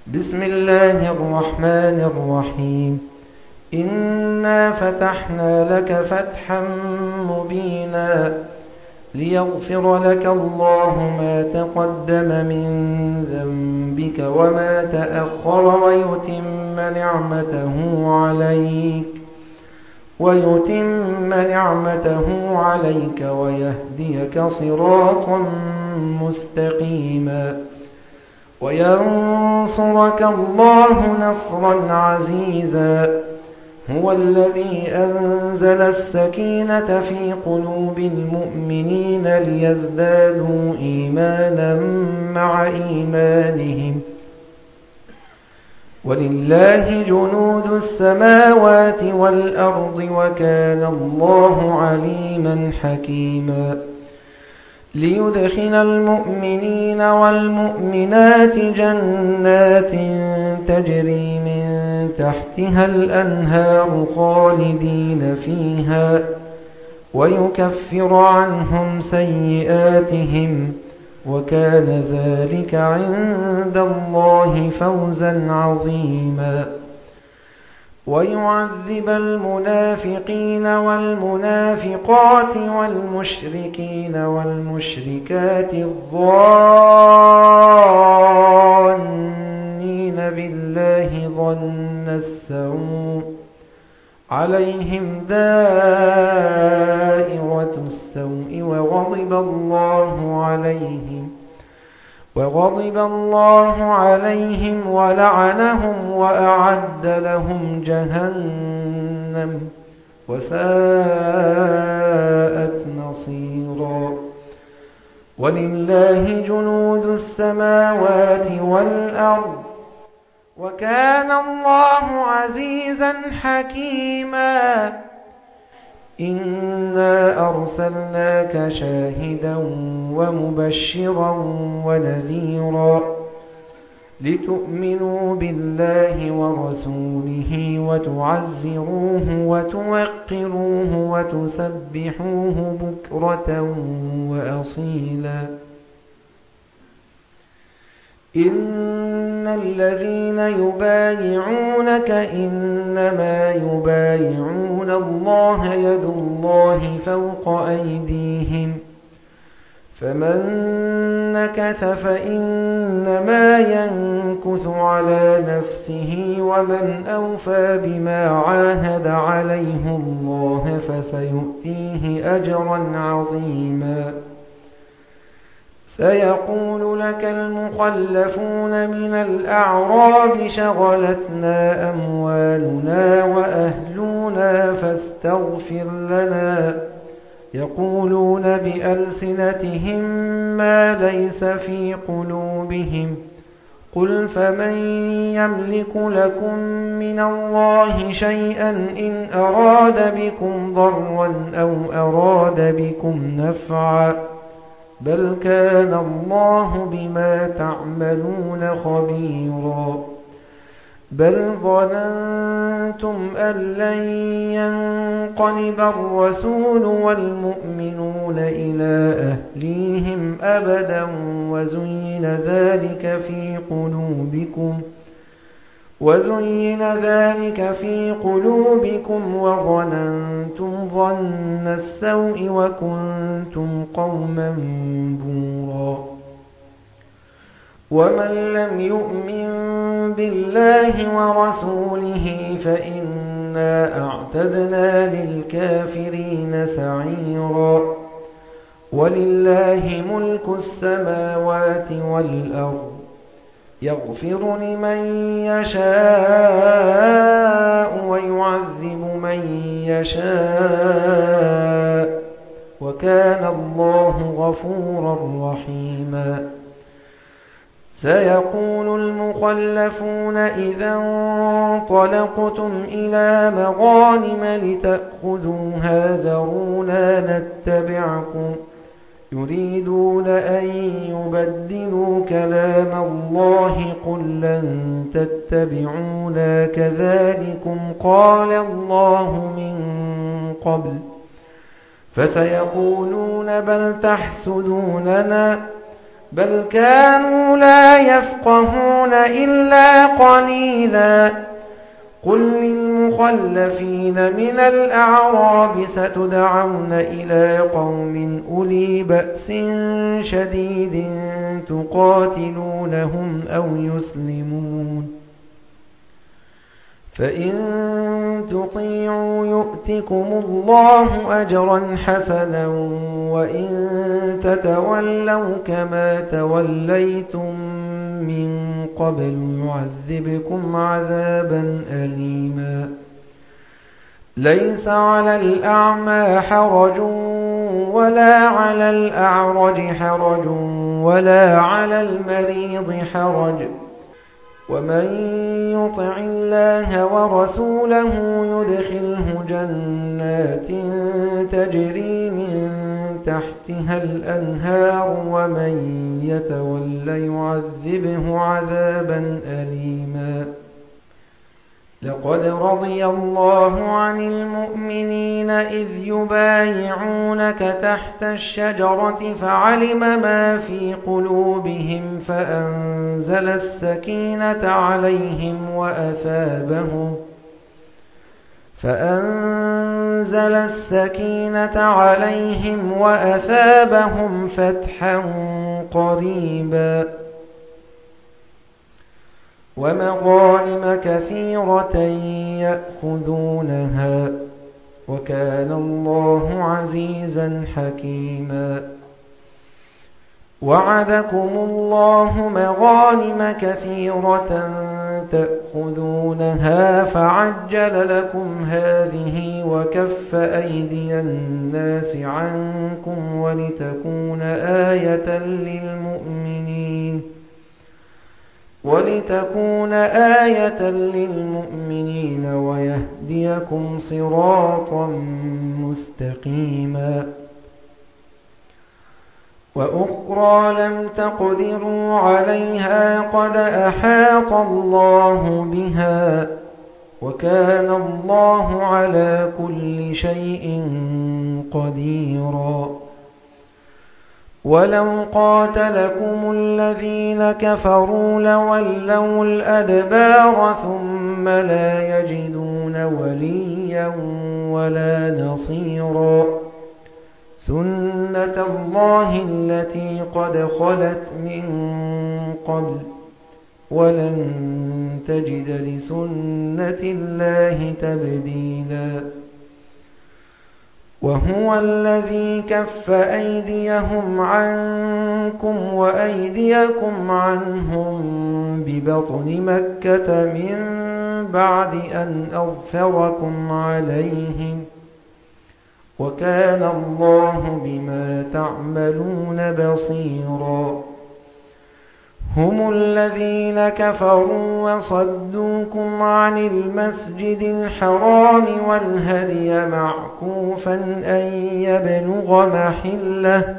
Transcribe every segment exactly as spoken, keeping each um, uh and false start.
بسم الله الرحمن الرحيم. إنا فتحنا لك فتحا مبينا ليغفر لك الله ما تقدم من ذنبك وما تأخر ويتم نعمته عليك ويتم نعمته عليك ويهديك صراطا مستقيما وينصرك الله نصرا عزيزا. هو الذي أنزل السكينة في قلوب المؤمنين ليزدادوا إيمانا مع إيمانهم ولله جنود السماوات والأرض وكان الله عليما حكيما. ليدخل المؤمنين والمؤمنات جنات تجري من تحتها الأنهار خالدين فيها ويكفر عنهم سيئاتهم وكان ذلك عند الله فوزا عظيما. ويعذب المنافقين والمنافقات والمشركين والمشركات الظانين بالله ظن السوء عليهم دائرة السوء وغضب الله عليهم وغضب الله عليهم ولعنهم وأعد لهم جهنم وساءت مصيرا. ولله جنود السماوات والأرض وكان الله عزيزا حكيما. إنا أرسلناك شاهدا ومبشرا ونذيرا لتؤمنوا بالله ورسوله وتعزروه وتوقروه وتسبحوه بكرة وأصيلا. إن الذين يبايعونك إنما يبايعون الله يد الله فوق أيديهم فمن نكث فإنما ينكث على نفسه ومن أوفى بما عاهد عليه الله فسيؤتيه أجرا عظيما. سيقول لك المخلفون من الأعراب شغلتنا أموالنا وأهلنا فاستغفر لنا يقولون بألسنتهم ما ليس في قلوبهم قل فمن يملك لكم من الله شيئا إن أراد بكم ضرا أو أراد بكم نفعا بل كان الله بما تعملون خبيرا. بل ظننتم أن لن ينقلب الرسول والمؤمنون إلى أهليهم أبدا وزين ذلك في قلوبكم وزين ذلك في قلوبكم وظننتم ظن السوء وكنتم قوما بورا. ومن لم يؤمن بالله ورسوله فإنا أعتدنا للكافرين سعيرا. ولله ملك السماوات والأرض يغفر لمن يشاء ويعذب من يشاء وكان الله غفورا رحيما. سيقول المخلفون إذا انطلقتم إلى مغانم لتأخذوها ذرونا نتبعكم يريدون أن يبدلوا كلام الله قل لن تتبعونا كذلكم قال الله من قبل فسيقولون بل تحسدوننا بل كانوا لا يفقهون إلا قليلا قل للمخلفين من الأعراب ستدعون إلى قوم أولي بأس شديد تقاتلونهم أو يسلمون فإن تطيعوا يؤتكم الله أجرا حسنا وإن تتولوا كما توليتم من قبل يعذبكم عذابا أليما ليس على الأعمى حرج ولا على الأعرج حرج ولا على المريض حرج ومن يطع الله ورسوله يدخله جنات تجري من تحتها الأنهار ومن يتولى يعذبه عذابا أليما لقد رضي الله عن المؤمنين إذ يبايعونك تحت الشجرة فعلم ما في قلوبهم فأنزل السكينة عليهم وأثابهم فأنزل السكينة عليهم وأثابهم فتحا قريبا ومغانم كثيرة يأخذونها وكان الله عزيزا حكيما وعدكم الله مغانم كثيرة تأخذونها فعجل لكم هذه وكف أيدي الناس عنكم ولتكون آية للمؤمنين ولتكون آية للمؤمنين ويهديكم صراطا مستقيما وأخرى لم تقدروا عليها قد أحاط الله بها وكان الله على كل شيء قديرا ولو قاتلكم الذين كفروا لولوا الأدبار ثم لا يجدون وليا ولا نصيرا سنة الله التي قد خلت من قبل ولن تجد لسنة الله تبديلا وهو الذي كف أيديهم عنكم وأيديكم عنهم ببطن مكة من بعد أن أظفركم عليهم وكان الله بما تعملون بصيرا هم الذين كفروا وصدوكم عن المسجد الحرام والهدي معكوفا أن يبلغ محله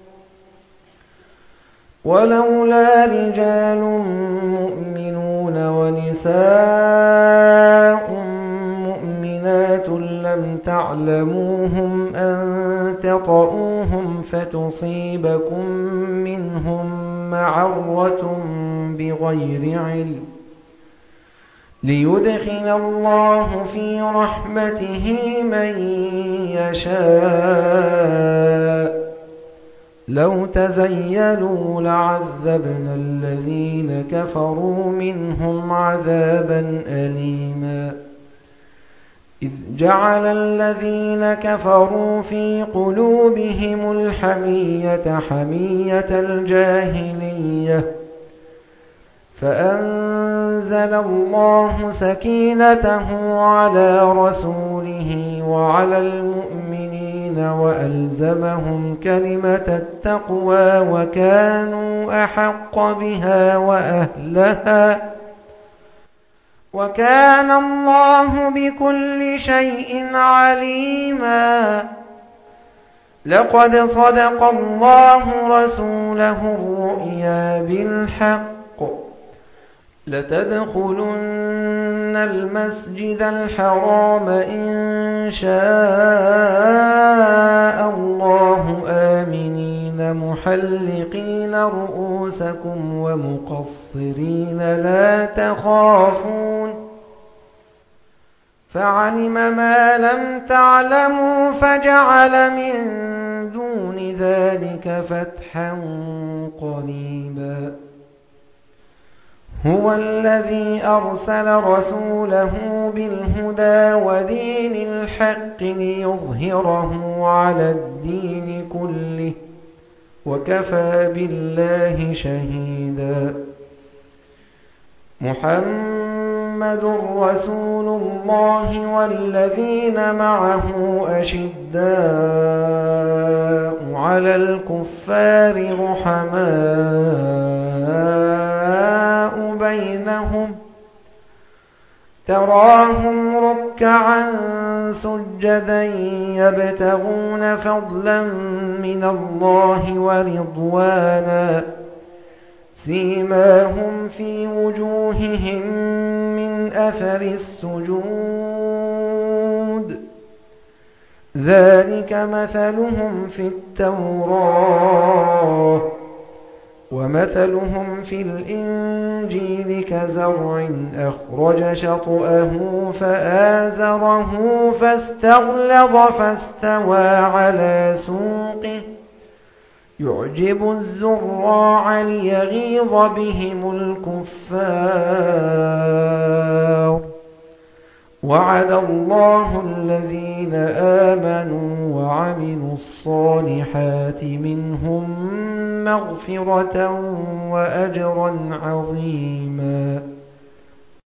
ولولا رجال مؤمنون ونساء مؤمنات لم تعلموهم أن تطؤوهم فتصيبكم منهم معرة بغير علم ليدخل الله في رحمته من يشاء لو تزيلوا لعذبنا الذين كفروا منهم عذابا أليما إذ جعل الذين كفروا في قلوبهم الحمية حمية الجاهلية فأنزل الله سكينته على رسوله وعلى المؤمنين وألزمهم كلمة التقوى وكانوا أحق بها وأهلها وكان الله بكل شيء عليما لقد صدق الله رسوله الرؤيا بالحق لتدخلن المسجد الحرام إن شاء الله آمنين محلقين رؤوسكم ومقصرين لا تخافون فعلم ما لم تعلموا فجعل من دون ذلك فتحا قريبا هو الذي أرسل رسوله بالهدى ودين الحق ليظهره على الدين كله وكفى بالله شهيدا محمد رسول الله والذين معه أشداء على الكفار رحماء بينهم تراهم ركعا سجدا يبتغون فضلا من الله ورضوانا سيماهم في وجوههم من أثر السجود ذلك مثلهم في التوراة ومثلهم في الإنجيل كزرع أخرج شطأه فآزره فاستغلظ فاستوى على سوقه يعجب الزراع ليغيظ بهم الكفار وعد الله الذين آمنوا وعملوا الصالحات منهم مغفرة وأجرا عظيما